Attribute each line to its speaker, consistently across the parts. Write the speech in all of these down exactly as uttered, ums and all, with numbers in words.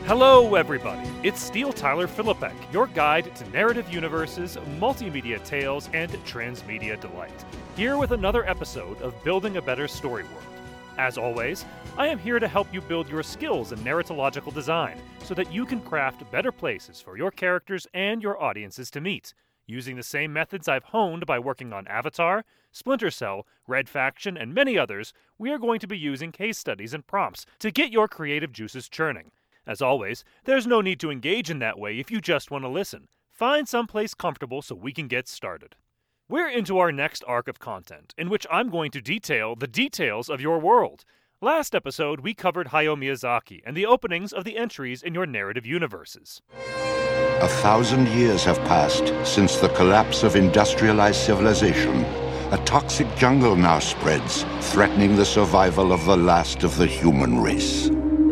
Speaker 1: Hello, everybody. It's Steele Tyler Philippek, your guide to narrative universes, multimedia tales, and transmedia delight, here with another episode of Building a Better Story World. As always, I am here to help you build your skills in narratological design so that you can craft better places for your characters and your audiences to meet, using the same methods I've honed by working on Avatar, Splinter Cell, Red Faction, and many others. We are going to be using case studies and prompts to get your creative juices churning. As always, there's no need to engage in that way if you just want to listen. Find someplace comfortable so we can get started. We're into our next arc of content, in which I'm going to detail the details of your world. Last episode, we covered Hayao Miyazaki and the openings of the entries in your narrative universes.
Speaker 2: A thousand years have passed since the collapse of industrialized civilization. A toxic jungle now spreads, threatening the survival of the last of the human race.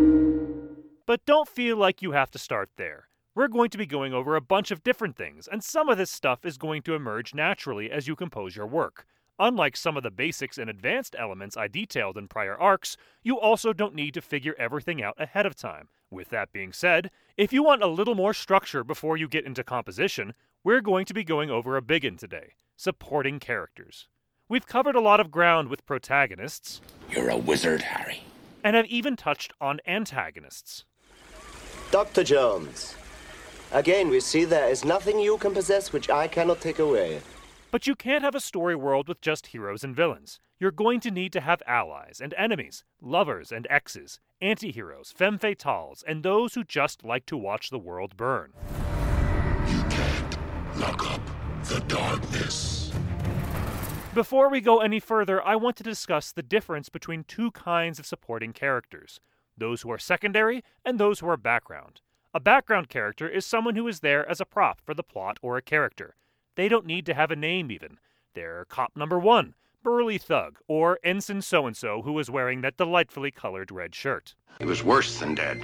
Speaker 1: But don't feel like you have to start there. We're going to be going over a bunch of different things, and some of this stuff is going to emerge naturally as you compose your work. Unlike some of the basics and advanced elements I detailed in prior arcs, you also don't need to figure everything out ahead of time. With that being said, if you want a little more structure before you get into composition, we're going to be going over a big one today: supporting characters. We've covered a lot of ground with protagonists.
Speaker 3: You're a wizard, Harry.
Speaker 1: And have even touched on antagonists.
Speaker 4: Doctor Jones, again we see there is nothing you can possess which I cannot take away.
Speaker 1: But you can't have a story world with just heroes and villains. You're going to need to have allies and enemies, lovers and exes, anti-heroes, femme fatales, and those who just like to watch the world burn.
Speaker 3: You can't lock up the darkness.
Speaker 1: Before we go any further, I want to discuss the difference between two kinds of supporting characters: those who are secondary and those who are background. A background character is someone who is there as a prop for the plot or a character. They don't need to have a name even. They're cop number one, burly thug, or ensign so-and-so who is wearing that delightfully colored red shirt.
Speaker 3: He was worse than dead.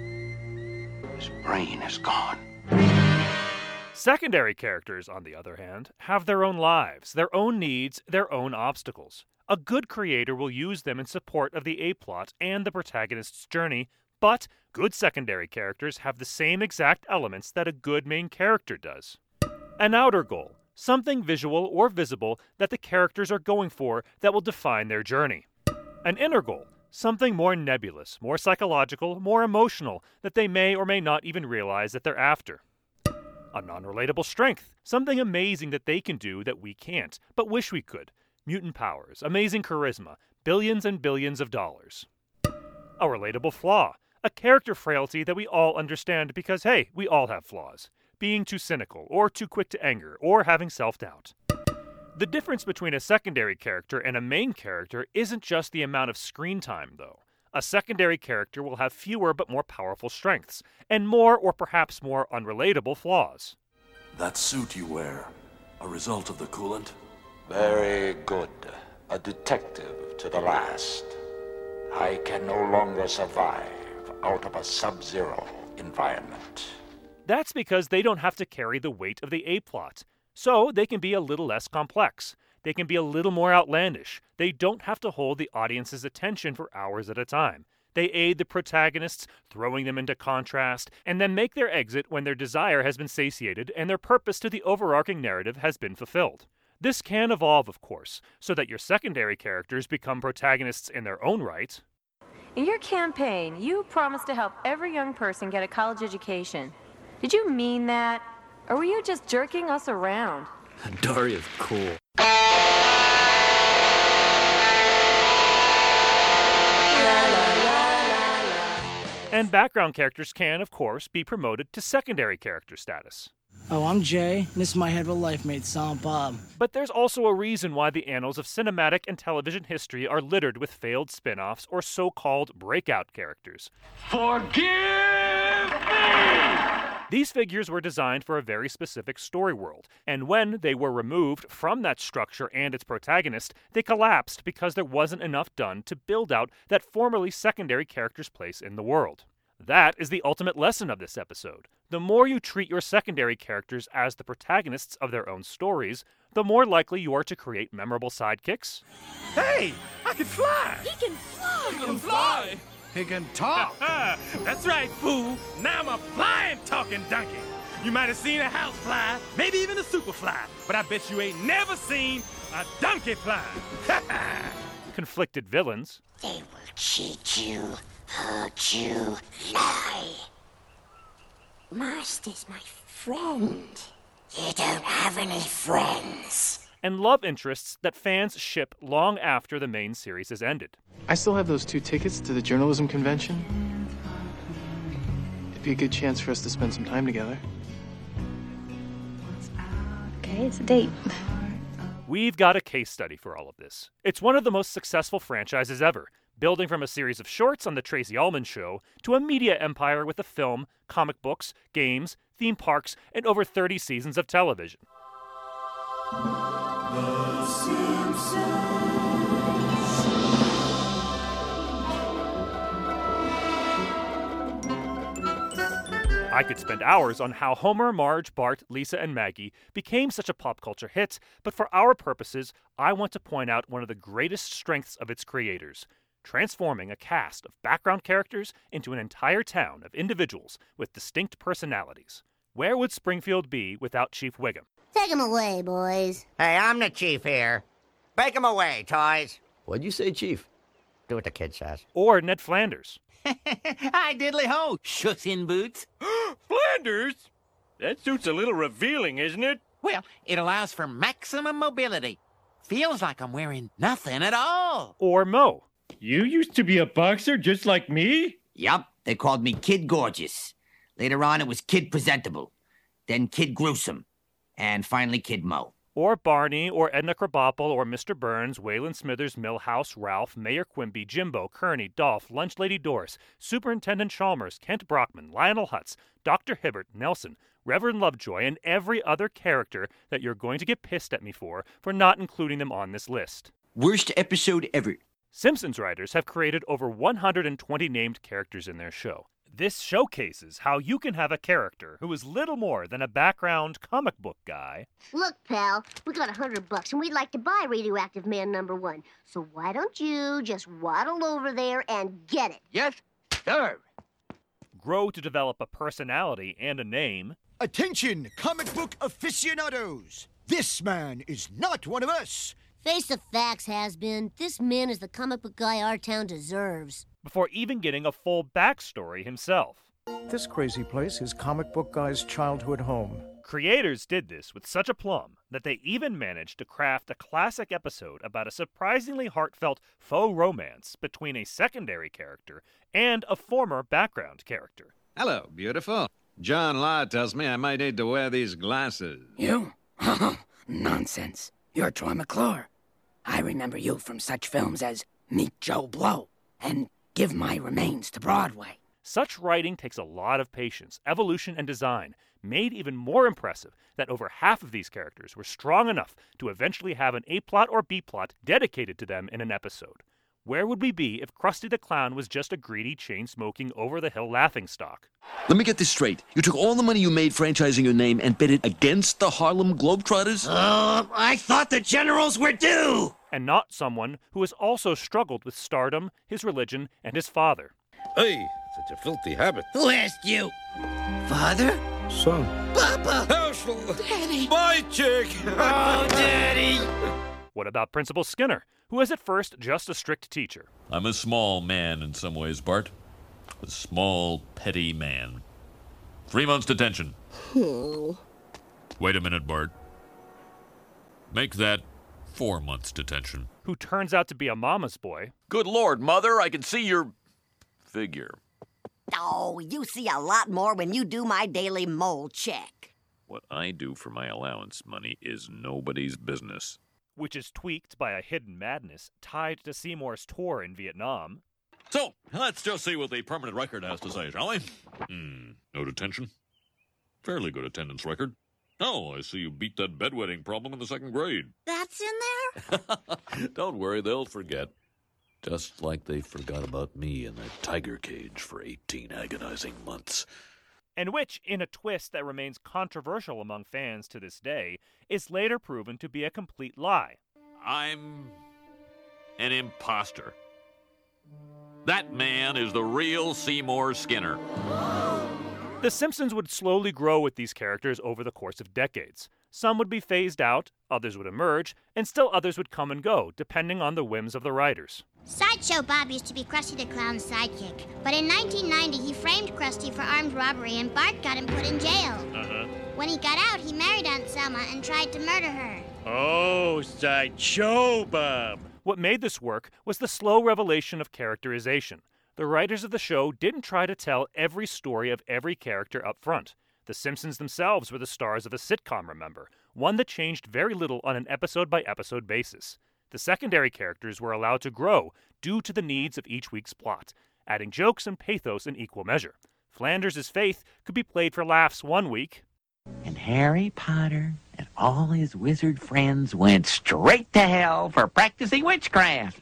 Speaker 3: His brain is gone.
Speaker 1: Secondary characters, on the other hand, have their own lives, their own needs, their own obstacles. A good creator will use them in support of the A-plot and the protagonist's journey, but good secondary characters have the same exact elements that a good main character does. An outer goal, something visual or visible that the characters are going for that will define their journey. An inner goal, something more nebulous, more psychological, more emotional that they may or may not even realize that they're after. A non-relatable strength, something amazing that they can do that we can't, but wish we could. Mutant powers, amazing charisma, billions and billions of dollars. A relatable flaw, a character frailty that we all understand because, hey, we all have flaws. Being too cynical, or too quick to anger, or having self-doubt. The difference between a secondary character and a main character isn't just the amount of screen time, though. A secondary character will have fewer but more powerful strengths, and more or perhaps more unrelatable flaws.
Speaker 5: That suit you wear, a result of the coolant?
Speaker 6: Very good. A detective to the last. I can no longer survive out of a sub-zero environment.
Speaker 1: That's because they don't have to carry the weight of the A-plot, so they can be a little less complex. They can be a little more outlandish. They don't have to hold the audience's attention for hours at a time. They aid the protagonists, throwing them into contrast, and then make their exit when their desire has been satiated and their purpose to the overarching narrative has been fulfilled. This can evolve, of course, so that your secondary characters become protagonists in their own right.
Speaker 7: In your campaign, you promised to help every young person get a college education. Did you mean that? Or were you just jerking us around?
Speaker 5: Daria's cool.
Speaker 1: And background characters can, of course, be promoted to secondary character status.
Speaker 8: Oh, I'm Jay, and this is my head of a life mate, Silent Bob.
Speaker 1: But there's also a reason why the annals of cinematic and television history are littered with failed spin-offs or so-called breakout characters.
Speaker 3: Forgive me!
Speaker 1: These figures were designed for a very specific story world, and when they were removed from that structure and its protagonist, they collapsed because there wasn't enough done to build out that formerly secondary character's place in the world. That is the ultimate lesson of this episode. The more you treat your secondary characters as the protagonists of their own stories, the more likely you are to create memorable sidekicks.
Speaker 3: Hey, I can fly!
Speaker 9: He can fly!
Speaker 3: He can fly!
Speaker 9: He can talk.
Speaker 10: That's right, fool. Now I'm a flying, talking donkey. You might have seen a house fly, maybe even a super fly, but I bet you ain't never seen a donkey fly.
Speaker 1: Conflicted villains.
Speaker 11: They will cheat you, hurt you, lie. Master's my friend. You don't have any friends.
Speaker 1: And love interests that fans ship long after the main series has ended.
Speaker 12: I still have those two tickets to the journalism convention. It'd be a good chance for us to spend some time together.
Speaker 13: Okay, it's a date.
Speaker 1: We've got a case study for all of this. It's one of the most successful franchises ever, building from a series of shorts on The Tracey Ullman Show to a media empire with a film, comic books, games, theme parks, and over thirty seasons of television.
Speaker 14: The Simpsons.
Speaker 1: I could spend hours on how Homer, Marge, Bart, Lisa, and Maggie became such a pop culture hit, but for our purposes, I want to point out one of the greatest strengths of its creators, transforming a cast of background characters into an entire town of individuals with distinct personalities. Where would Springfield be without Chief Wiggum?
Speaker 11: Take him away, boys.
Speaker 15: Hey, I'm the chief here. Take him away, toys.
Speaker 16: What'd you say, Chief?
Speaker 15: Do what the kid says.
Speaker 1: Or Ned Flanders.
Speaker 17: Hi, diddly ho, shucks in boots.
Speaker 10: Flanders? That suit's a little revealing, isn't it?
Speaker 17: Well, it allows for maximum mobility. Feels like I'm wearing nothing at all.
Speaker 1: Or Mo.
Speaker 10: You used to be a boxer just like me?
Speaker 16: Yup, they called me Kid Gorgeous. Later on, it was Kid Presentable. Then Kid Gruesome. And finally, Kid Mo.
Speaker 1: Or Barney, or Edna Krabappel, or Mister Burns, Waylon Smithers, Milhouse, Ralph, Mayor Quimby, Jimbo, Kearney, Dolph, Lunch Lady Doris, Superintendent Chalmers, Kent Brockman, Lionel Hutz, Doctor Hibbert, Nelson, Reverend Lovejoy, and every other character that you're going to get pissed at me for, for not including them on this list.
Speaker 16: Worst episode ever.
Speaker 1: Simpsons writers have created over one hundred twenty named characters in their show. This showcases how you can have a character who is little more than a background comic book guy.
Speaker 11: Look, pal, we got a hundred bucks, and we'd like to buy Radioactive Man number one. So why don't you just waddle over there and get it?
Speaker 17: Yes, sir.
Speaker 1: Grow to develop a personality and a name.
Speaker 18: Attention, comic book aficionados! This man is not one of us.
Speaker 11: Face the facts, has-been. This man is the comic book guy our town deserves.
Speaker 1: Before even getting a full backstory himself.
Speaker 18: This crazy place is comic book guy's childhood home.
Speaker 1: Creators did this with such aplomb that they even managed to craft a classic episode about a surprisingly heartfelt faux romance between a secondary character and a former background character.
Speaker 19: Hello, beautiful. John Law tells me I might need to wear these glasses.
Speaker 20: You? Nonsense. You're Troy McClure. I remember you from such films as Meet Joe Blow and Give My Remains to Broadway.
Speaker 1: Such writing takes a lot of patience, evolution, and design, made even more impressive that over half of these characters were strong enough to eventually have an A-plot or B-plot dedicated to them in an episode. Where would we be if Krusty the Clown was just a greedy, chain-smoking, over-the-hill laughingstock?
Speaker 21: Let me get this straight. You took all the money you made franchising your name and bet it against the Harlem Globetrotters?
Speaker 15: Uh, I thought the generals were due!
Speaker 1: And not someone who has also struggled with stardom, his religion, and his father.
Speaker 10: Hey, such a filthy habit.
Speaker 15: Who asked you? Father?
Speaker 10: Son.
Speaker 15: Papa!
Speaker 10: Daddy! My chick!
Speaker 15: Oh, Daddy!
Speaker 1: What about Principal Skinner, who was at first just a strict teacher?
Speaker 5: I'm a small man in some ways, Bart. A small, petty man. Three months detention.
Speaker 11: Oh.
Speaker 5: Wait a minute, Bart. Make that four months detention.
Speaker 1: Who turns out to be a mama's boy.
Speaker 21: Good Lord, Mother, I can see your figure.
Speaker 11: Oh, you see a lot more when you do my daily mole check.
Speaker 5: What I do for my allowance money is nobody's business.
Speaker 1: Which is tweaked by a hidden madness tied to Seymour's tour in Vietnam.
Speaker 5: So, let's just see what the permanent record has to say, shall we? Hmm, no detention? Fairly good attendance record. Oh, I see you beat that bedwetting problem in the second grade.
Speaker 11: That's in there?
Speaker 5: Don't worry, they'll forget. Just like they forgot about me in that tiger cage for eighteen agonizing months.
Speaker 1: And which, in a twist that remains controversial among fans to this day, is later proven to be a complete lie.
Speaker 5: I'm an imposter. That man is the real Seymour Skinner.
Speaker 1: The Simpsons would slowly grow with these characters over the course of decades. Some would be phased out, others would emerge, and still others would come and go, depending on the whims of the writers.
Speaker 11: Sideshow Bob used to be Krusty the Clown's sidekick, but in nineteen ninety he framed Krusty for armed robbery and Bart got him put in jail.
Speaker 10: Uh-huh.
Speaker 11: When he got out, he married Aunt Selma and tried to murder her.
Speaker 10: Oh, Sideshow Bob.
Speaker 1: What made this work was the slow revelation of characterization. The writers of the show didn't try to tell every story of every character up front. The Simpsons themselves were the stars of a sitcom, remember, one that changed very little on an episode-by-episode basis. The secondary characters were allowed to grow due to the needs of each week's plot, adding jokes and pathos in equal measure. Flanders' Faith could be played for laughs one week,
Speaker 17: And Harry Potter and all his wizard friends went straight to hell for practicing witchcraft.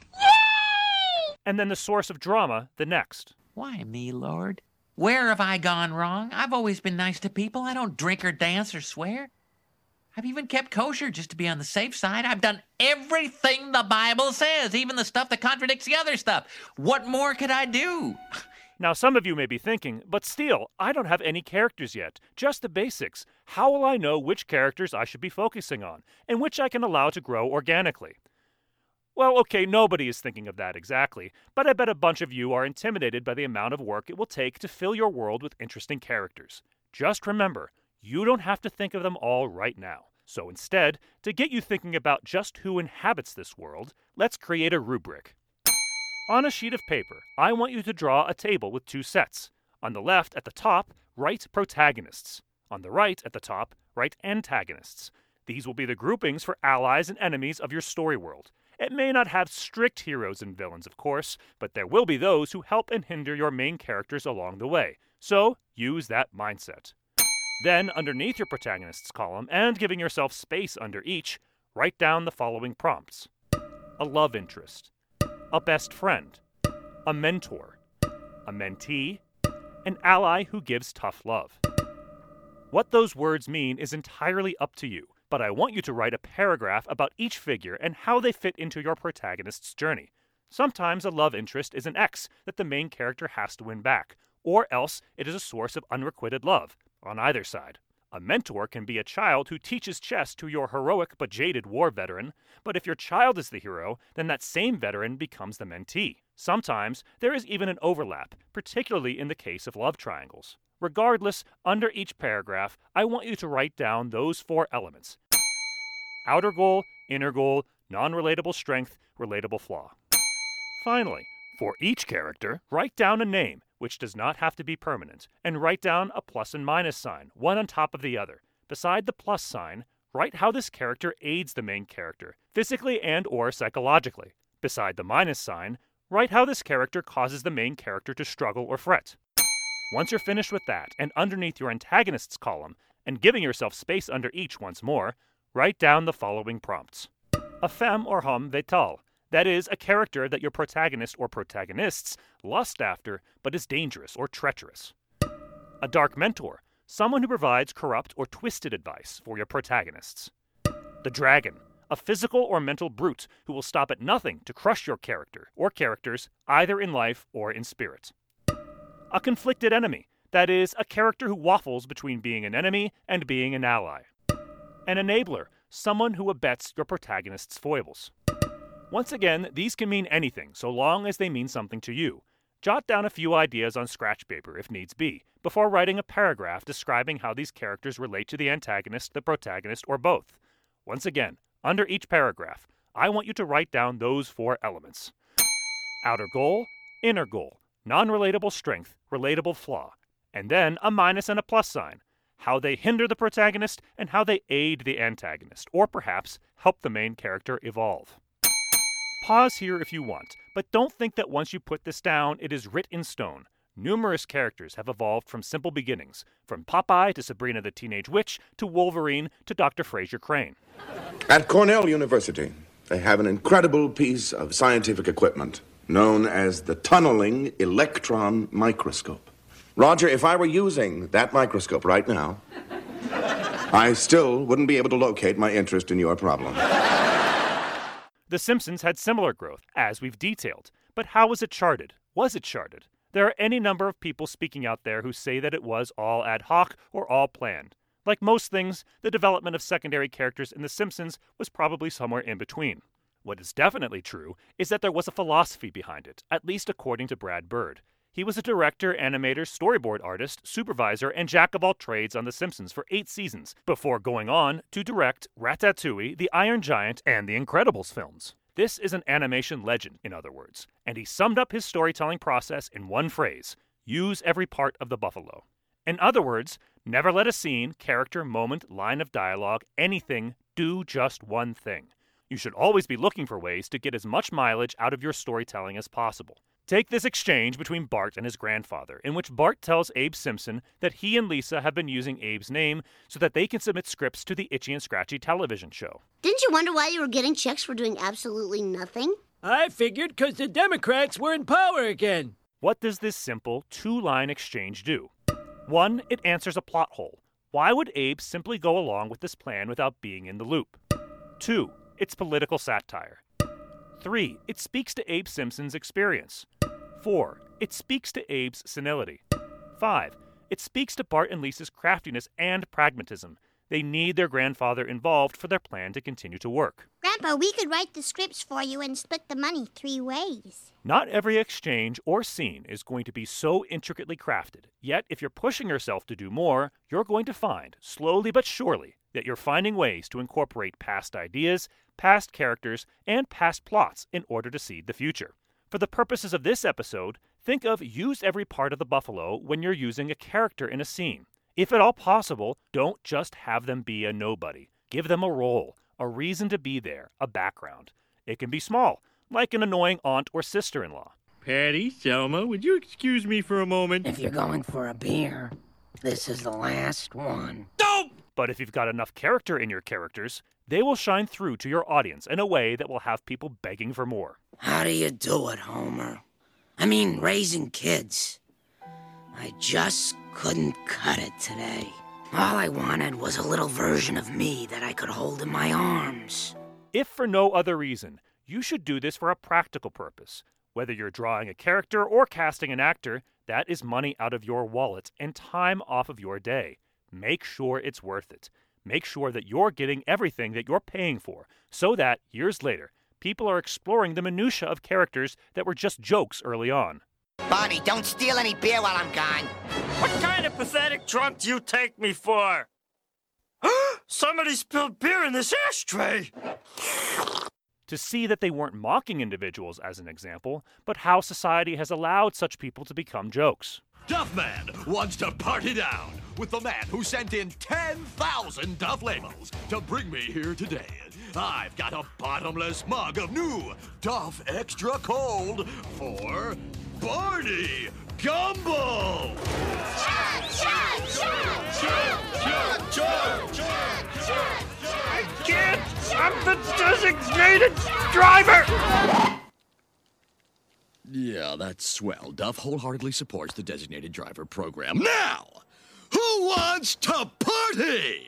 Speaker 1: and then the source of drama the next.
Speaker 17: Why me, Lord? Where have I gone wrong? I've always been nice to people. I don't drink or dance or swear. I've even kept kosher just to be on the safe side. I've done everything the Bible says, even the stuff that contradicts the other stuff. What more could I do?
Speaker 1: Now, some of you may be thinking, but Steele, I don't have any characters yet, just the basics. How will I know which characters I should be focusing on, and which I can allow to grow organically? Well, okay, nobody is thinking of that exactly, but I bet a bunch of you are intimidated by the amount of work it will take to fill your world with interesting characters. Just remember, you don't have to think of them all right now. So instead, to get you thinking about just who inhabits this world, let's create a rubric. On a sheet of paper, I want you to draw a table with two sets. On the left, at the top, write protagonists. On the right, at the top, write antagonists. These will be the groupings for allies and enemies of your story world. It may not have strict heroes and villains, of course, but there will be those who help and hinder your main characters along the way. So, use that mindset. Then, underneath your protagonists column, and giving yourself space under each, write down the following prompts. A love interest. A best friend. A mentor. A mentee. An ally who gives tough love. What those words mean is entirely up to you, but I want you to write a paragraph about each figure and how they fit into your protagonist's journey. Sometimes a love interest is an ex that the main character has to win back, or else it is a source of unrequited love, on either side. A mentor can be a child who teaches chess to your heroic but jaded war veteran, but if your child is the hero, then that same veteran becomes the mentee. Sometimes there is even an overlap, particularly in the case of love triangles. Regardless, under each paragraph, I want you to write down those four elements. Outer goal, inner goal, non-relatable strength, relatable flaw. Finally, for each character, write down a name, which does not have to be permanent, and write down a plus and minus sign, one on top of the other. Beside the plus sign, write how this character aids the main character, physically and or psychologically. Beside the minus sign, write how this character causes the main character to struggle or fret. Once you're finished with that, and underneath your antagonists column, and giving yourself space under each once more, write down the following prompts. A femme or homme fatale. That is, a character that your protagonist or protagonists lust after, but is dangerous or treacherous. A dark mentor. Someone who provides corrupt or twisted advice for your protagonists. The dragon. A physical or mental brute who will stop at nothing to crush your character or characters, either in life or in spirit. A conflicted enemy. That is, a character who waffles between being an enemy and being an ally. An enabler. Someone who abets your protagonist's foibles. Once again, these can mean anything, so long as they mean something to you. Jot down a few ideas on scratch paper, if needs be, before writing a paragraph describing how these characters relate to the antagonist, the protagonist, or both. Once again, under each paragraph, I want you to write down those four elements. Outer goal, inner goal, non-relatable strength, relatable flaw, and then a minus and a plus sign. How they hinder the protagonist and how they aid the antagonist, or perhaps help the main character evolve. Pause here if you want, but don't think that once you put this down, it is writ in stone. Numerous characters have evolved from simple beginnings, from Popeye to Sabrina the Teenage Witch to Wolverine to Doctor Fraser Crane.
Speaker 9: At Cornell University, they have an incredible piece of scientific equipment known as the tunneling electron microscope. Roger, if I were using that microscope right now, I still wouldn't be able to locate my interest in your problem.
Speaker 1: The Simpsons had similar growth, as we've detailed, but how was it charted? Was it charted? There are any number of people speaking out there who say that it was all ad hoc or all planned. Like most things, the development of secondary characters in The Simpsons was probably somewhere in between. What is definitely true is that there was a philosophy behind it, at least according to Brad Bird. He was a director, animator, storyboard artist, supervisor, and jack of all trades on The Simpsons for eight seasons, before going on to direct Ratatouille, The Iron Giant, and The Incredibles films. This is an animation legend, in other words, and he summed up his storytelling process in one phrase: use every part of the buffalo. In other words, never let a scene, character, moment, line of dialogue, anything, do just one thing. You should always be looking for ways to get as much mileage out of your storytelling as possible. Take this exchange between Bart and his grandfather, in which Bart tells Abe Simpson that he and Lisa have been using Abe's name so that they can submit scripts to the Itchy and Scratchy television show.
Speaker 11: Didn't you wonder why you were getting checks for doing absolutely nothing?
Speaker 2: I figured because the Democrats were in power again.
Speaker 1: What does this simple two-line exchange do? One, it answers a plot hole. Why would Abe simply go along with this plan without being in the loop? Two, it's political satire. Three, it speaks to Abe Simpson's experience. Four, it speaks to Abe's senility. Five, it speaks to Bart and Lisa's craftiness and pragmatism. They need their grandfather involved for their plan to continue to work.
Speaker 11: Grandpa, we could write the scripts for you and split the money three ways.
Speaker 1: Not every exchange or scene is going to be so intricately crafted. Yet, if you're pushing yourself to do more, you're going to find, slowly but surely, that you're finding ways to incorporate past ideas, past characters, and past plots in order to seed the future. For the purposes of this episode, think of use every part of the buffalo when you're using a character in a scene. If at all possible, don't just have them be a nobody. Give them a role, a reason to be there, a background. It can be small, like an annoying aunt or sister-in-law.
Speaker 2: Patty, Selma, would you excuse me for a moment?
Speaker 20: If you're going for a beer, this is the last one.
Speaker 2: Don't!
Speaker 1: But if you've got enough character in your characters, they will shine through to your audience in a way that will have people begging for more.
Speaker 20: How do you do it, Homer? I mean, raising kids. I just couldn't cut it today. All I wanted was a little version of me that I could hold in my arms.
Speaker 1: If for no other reason, you should do this for a practical purpose. Whether you're drawing a character or casting an actor, that is money out of your wallet and time off of your day. Make sure it's worth it. Make sure that you're getting everything that you're paying for, so that, years later, people are exploring the minutiae of characters that were just jokes early on.
Speaker 15: Barney, don't steal any beer while I'm gone.
Speaker 2: What kind of pathetic drunk do you take me for? Somebody spilled beer in this ashtray!
Speaker 1: To see that they weren't mocking individuals as an example, but how society has allowed such people to become jokes.
Speaker 22: Duffman wants to party down with the man who sent in ten thousand Duff labels to bring me here today. I've got a bottomless mug of new Duff Extra Cold for Barney Gumble!
Speaker 14: Chug, chug, chug, chug, chug, chug, chug,
Speaker 2: I can't! I'm the designated driver!
Speaker 22: Yeah, that's swell. Duff wholeheartedly supports the designated driver program. Now, who wants to party?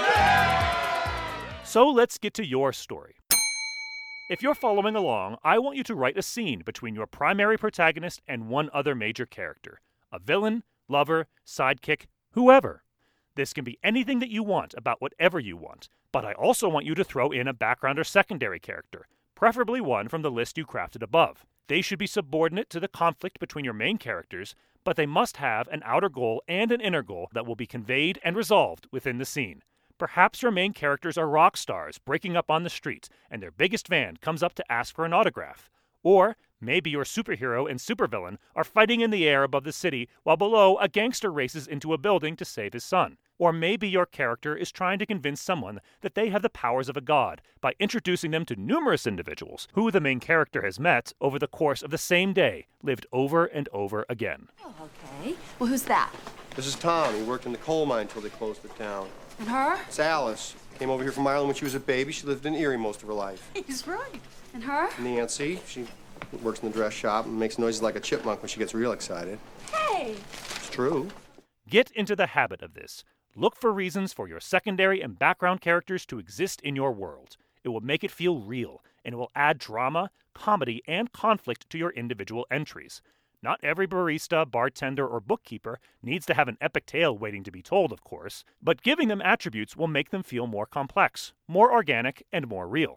Speaker 1: So let's get to your story. If you're following along, I want you to write a scene between your primary protagonist and one other major character. A villain, lover, sidekick, whoever. This can be anything that you want about whatever you want, but I also want you to throw in a background or secondary character, preferably one from the list you crafted above. They should be subordinate to the conflict between your main characters, but they must have an outer goal and an inner goal that will be conveyed and resolved within the scene. Perhaps your main characters are rock stars breaking up on the street, and their biggest fan comes up to ask for an autograph. Or maybe your superhero and supervillain are fighting in the air above the city, while below a gangster races into a building to save his son. Or maybe your character is trying to convince someone that they have the powers of a god by introducing them to numerous individuals who the main character has met over the course of the same day, lived over and over again.
Speaker 7: Oh, okay. Well, who's that?
Speaker 23: This is Tom. He worked in the coal mine until they closed it down.
Speaker 7: And her?
Speaker 23: It's Alice. Came over here from Ireland when she was a baby. She lived in Erie most of her life.
Speaker 7: He's right. And her?
Speaker 23: Nancy. She works in the dress shop and makes noises like a chipmunk when she gets real excited.
Speaker 7: Hey!
Speaker 23: It's true.
Speaker 1: Get into the habit of this. Look for reasons for your secondary and background characters to exist in your world. It will make it feel real, and it will add drama, comedy, and conflict to your individual entries. Not every barista, bartender, or bookkeeper needs to have an epic tale waiting to be told, of course, but giving them attributes will make them feel more complex, more organic, and more real.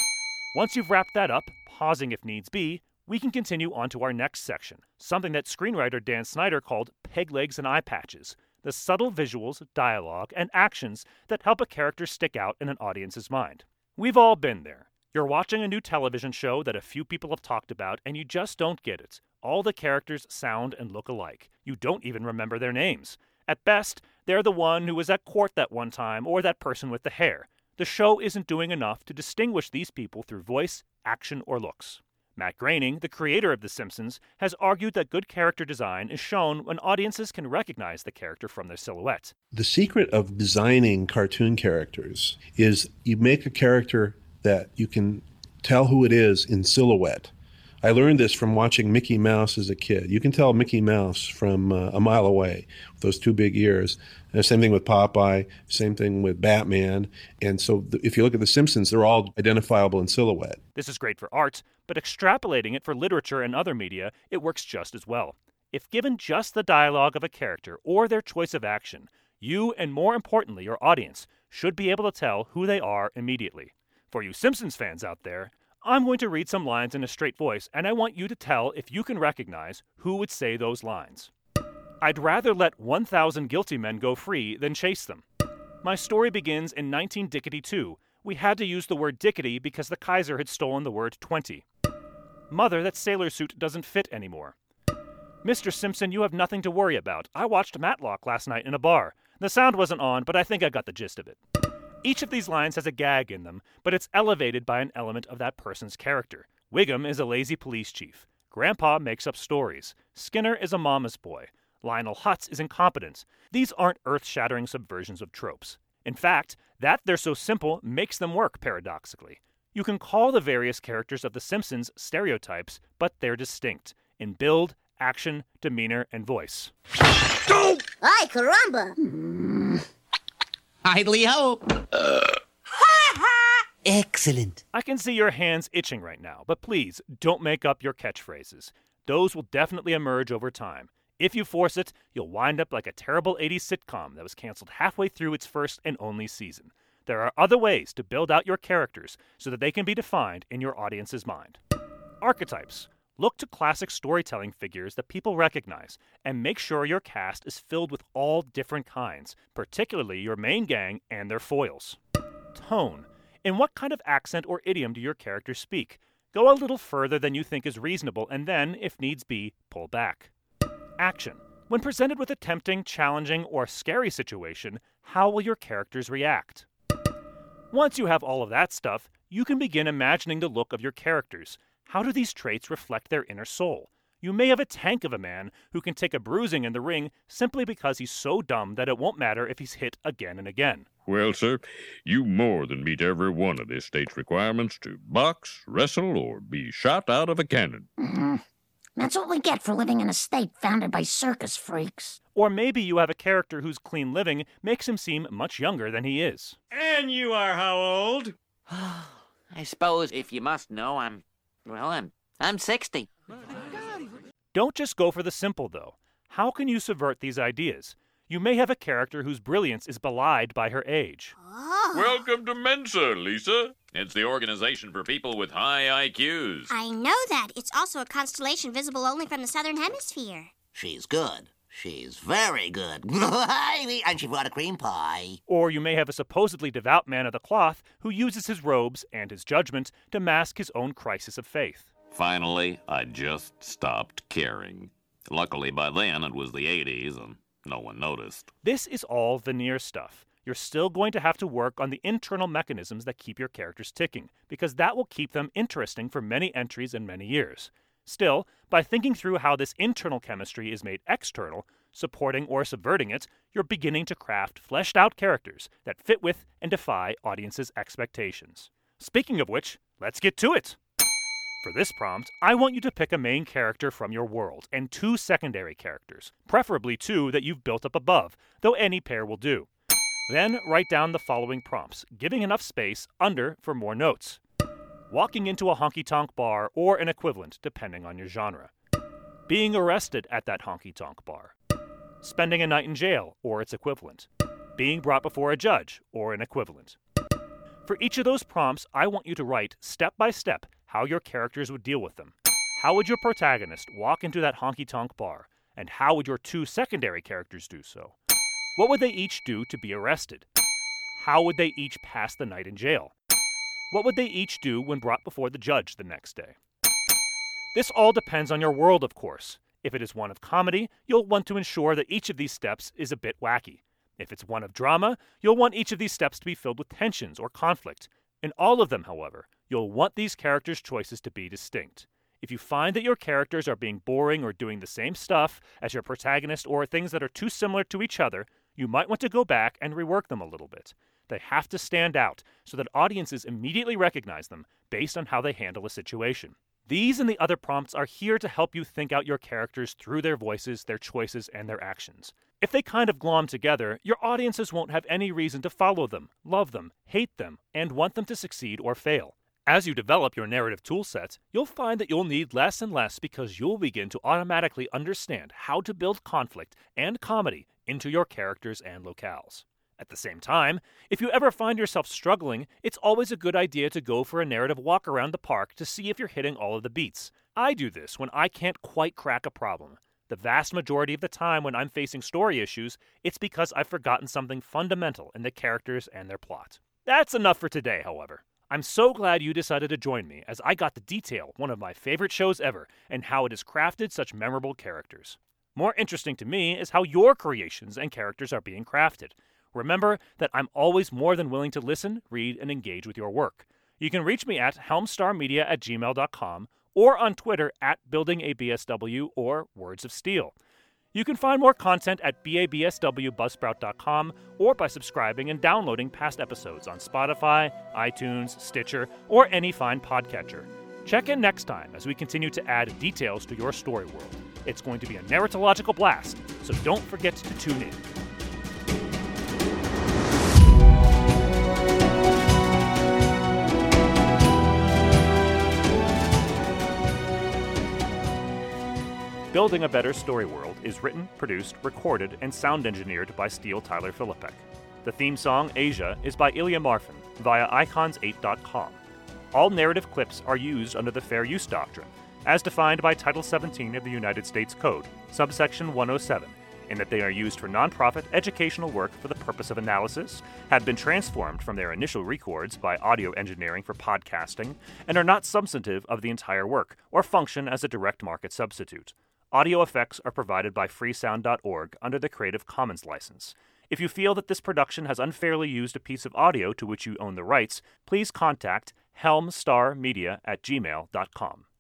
Speaker 1: Once you've wrapped that up, pausing if needs be, we can continue on to our next section, something that screenwriter Dan Snyder called peg legs and eye patches, the subtle visuals, dialogue, and actions that help a character stick out in an audience's mind. We've all been there. You're watching a new television show that a few people have talked about, and you just don't get it. All the characters sound and look alike. You don't even remember their names. At best, they're the one who was at court that one time, or that person with the hair. The show isn't doing enough to distinguish these people through voice, action, or looks. Matt Groening, the creator of The Simpsons, has argued that good character design is shown when audiences can recognize the character from their silhouette.
Speaker 4: The secret of designing cartoon characters is you make a character that you can tell who it is in silhouette. I learned this from watching Mickey Mouse as a kid. You can tell Mickey Mouse from uh, a mile away with those two big ears. And the same thing with Popeye, same thing with Batman. And so th- if you look at The Simpsons, they're all identifiable in silhouette.
Speaker 1: This is great for art, but extrapolating it for literature and other media, it works just as well. If given just the dialogue of a character or their choice of action, you, and more importantly, your audience, should be able to tell who they are immediately. For you Simpsons fans out there, I'm going to read some lines in a straight voice, and I want you to tell if you can recognize who would say those lines. I'd rather let one thousand guilty men go free than chase them. My story begins in nineteen Dickety-two. We had to use the word Dickety because the Kaiser had stolen the word twenty. Mother, that sailor suit doesn't fit anymore. Mister Simpson, you have nothing to worry about. I watched Matlock last night in a bar. The sound wasn't on, but I think I got the gist of it. Each of these lines has a gag in them, but it's elevated by an element of that person's character. Wiggum is a lazy police chief. Grandpa makes up stories. Skinner is a mama's boy. Lionel Hutz is incompetent. These aren't earth-shattering subversions of tropes. In fact, that they're so simple makes them work, paradoxically. You can call the various characters of The Simpsons stereotypes, but they're distinct in build, action, demeanor, and voice.
Speaker 11: Ay, caramba!
Speaker 17: Idly hope.
Speaker 11: Uh.
Speaker 17: Excellent.
Speaker 1: I can see your hands itching right now, but please don't make up your catchphrases. Those will definitely emerge over time. If you force it, you'll wind up like a terrible eighties sitcom that was canceled halfway through its first and only season. There are other ways to build out your characters so that they can be defined in your audience's mind. Archetypes. Look to classic storytelling figures that people recognize, and make sure your cast is filled with all different kinds, particularly your main gang and their foils. Tone. In what kind of accent or idiom do your characters speak? Go a little further than you think is reasonable, and then, if needs be, pull back. Action. When presented with a tempting, challenging, or scary situation, how will your characters react? Once you have all of that stuff, you can begin imagining the look of your characters. How do these traits reflect their inner soul? You may have a tank of a man who can take a bruising in the ring simply because he's so dumb that it won't matter if he's hit again and again.
Speaker 5: Well, sir, you more than meet every one of this state's requirements to box, wrestle, or be shot out of a cannon.
Speaker 20: Mm-hmm. That's what we get for living in a state founded by circus freaks.
Speaker 1: Or maybe you have a character whose clean living makes him seem much younger than he is.
Speaker 10: And you are how old?
Speaker 17: I suppose if you must know, I'm, well, I'm, I'm sixty.
Speaker 1: Don't just go for the simple, though. How can you subvert these ideas? You may have a character whose brilliance is belied by her age.
Speaker 11: Oh.
Speaker 5: Welcome to Mensa, Lisa. It's the organization for people with high I Qs.
Speaker 14: I know that. It's also a constellation visible only from the southern hemisphere.
Speaker 15: She's good. She's very good. And she brought a cream pie.
Speaker 1: Or you may have a supposedly devout man of the cloth who uses his robes and his judgment to mask his own crisis of faith.
Speaker 5: Finally, I just stopped caring. Luckily, by then, it was the eighties, and no one noticed.
Speaker 1: This is all veneer stuff. You're still going to have to work on the internal mechanisms that keep your characters ticking, because that will keep them interesting for many entries and many years. Still, by thinking through how this internal chemistry is made external, supporting or subverting it, you're beginning to craft fleshed-out characters that fit with and defy audiences' expectations. Speaking of which, let's get to it! For this prompt, I want you to pick a main character from your world and two secondary characters, preferably two that you've built up above, though any pair will do. Then write down the following prompts, giving enough space under for more notes. Walking into a honky-tonk bar or an equivalent, depending on your genre. being arrested at that honky-tonk bar, spending a night in jail or its equivalent, being brought before a judge or an equivalent. For each of those prompts, I want you to write step by step how your characters would deal with them. How would your protagonist walk into that honky-tonk bar, and how would your two secondary characters do so? What would they each do to be arrested? How would they each pass the night in jail? What would they each do when brought before the judge the next day? This all depends on your world, of course. If it is one of comedy, you'll want to ensure that each of these steps is a bit wacky. If it's one of drama, you'll want each of these steps to be filled with tensions or conflict. In all of them, however, you'll want these characters' choices to be distinct. If you find that your characters are being boring or doing the same stuff as your protagonist or things that are too similar to each other, you might want to go back and rework them a little bit. They have to stand out so that audiences immediately recognize them based on how they handle a situation. These and the other prompts are here to help you think out your characters through their voices, their choices, and their actions. If they kind of glom together, your audiences won't have any reason to follow them, love them, hate them, and want them to succeed or fail. As you develop your narrative toolset, you'll find that you'll need less and less because you'll begin to automatically understand how to build conflict and comedy into your characters and locales. At the same time, if you ever find yourself struggling, it's always a good idea to go for a narrative walk around the park to see if you're hitting all of the beats. I do this when I can't quite crack a problem. The vast majority of the time when I'm facing story issues, it's because I've forgotten something fundamental in the characters and their plot. That's enough for today, however. I'm so glad you decided to join me as I got to detail one of my favorite shows ever and how it has crafted such memorable characters. More interesting to me is how your creations and characters are being crafted. Remember that I'm always more than willing to listen, read, and engage with your work. You can reach me at helmstarmedia at gmail dot com or on Twitter at buildingabsw or Words of Steel. You can find more content at babsw buzzsprout dot com or by subscribing and downloading past episodes on Spotify, iTunes, Stitcher, or any fine podcatcher. Check in next time as we continue to add details to your story world. It's going to be a narratological blast, so don't forget to tune in. Building a Better Story World is written, produced, recorded, and sound engineered by Steele Tyler Philippek. The theme song, Asia, is by Ilya Marfin via icons eight dot com. All narrative clips are used under the Fair Use Doctrine, as defined by Title seventeen of the United States Code, subsection one oh seven, in that they are used for nonprofit educational work for the purpose of analysis, have been transformed from their initial records by audio engineering for podcasting, and are not substantive of the entire work, or function as a direct market substitute. Audio effects are provided by freesound dot org under the Creative Commons license. If you feel that this production has unfairly used a piece of audio to which you own the rights, please contact helmstarmedia at gmail dot com.